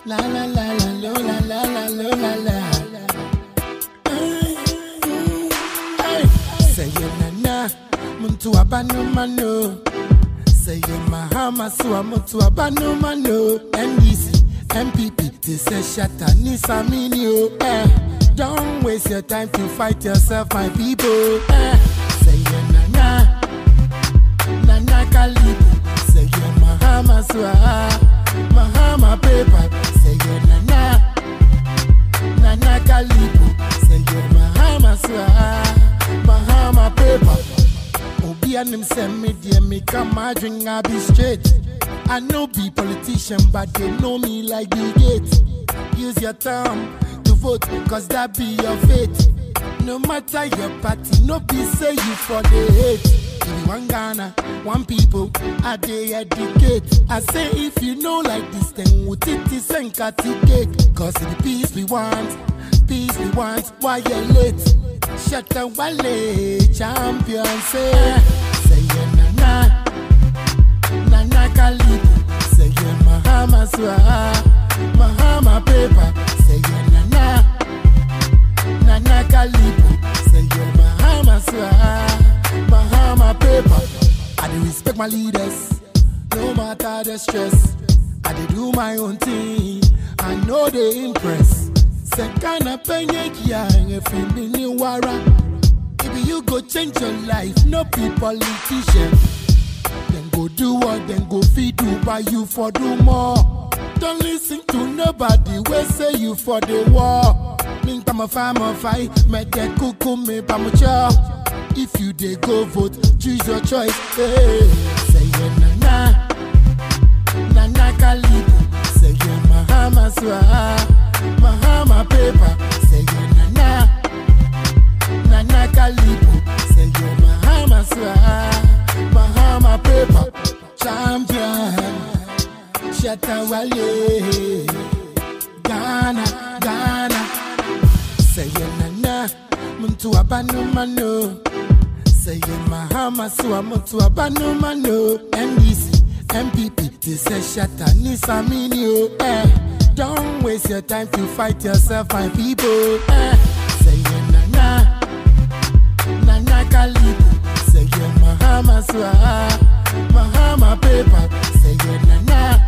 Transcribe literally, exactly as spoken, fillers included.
La la la la lo la la la lo la la. Say ye na na, muntu abanu mano. Say ye mahama suwa muntu abanu mano. N D C, M P P, they say shata nisa minio. Eh, don't waste your time to fight yourself, my people. Eh, say ye na na, na na kalibu. Say ye mahama suwa, mahama paper. Say ye na na, na na kalibu. Say ye mahama suwa, mahama paper. Obi and him send me dear me come my drink I be straight. I know be politician but they know me like Bill Gates. Use your thumb to vote cause that be your fate. No matter your party, no be say you for the hate. If you one Ghana, one people, I they educate. I say if you know like this then would it is and cut cake. Cause the peace we want, peace we want, why you late? Shut up, Wale, champion, say, say, yeah, na na, na na kalibu, say, yeah, Mahama Swa, Mahama paper, say, yeah, na na, na na kalibu, say, yeah, Mahama Swa, Mahama paper. I do respect my leaders, no matter the stress. I do do my own thing, I know they impress. Sekana penye kia if you ni wara. If you go change your life, no be politician. Then go do what, then go feed do by you for do more. Don't listen to nobody, we say you for the war. Ming tam a farmer fight, make the kuku me pamucha. If you dey go vote, choose your choice. Hey, say yeah na na, na na kalibu. Say yeah Mahama Swa. Mahama paper, say you na na, na na kalibu, say you Mahama Swa, Mahama paper, champion, Shatta Wale, Ghana, Ghana, say you na na, muntu abanu mano, say you Mahama Swa, muntu abanu mano, N D C, M P P, they say Shatta nisa minio, eh. Don't waste your time to fight yourself, my people. Eh. Say yeah na na, na na kalibu. Say yeah Mahama Swa, Mahama paper. Say yeah na na.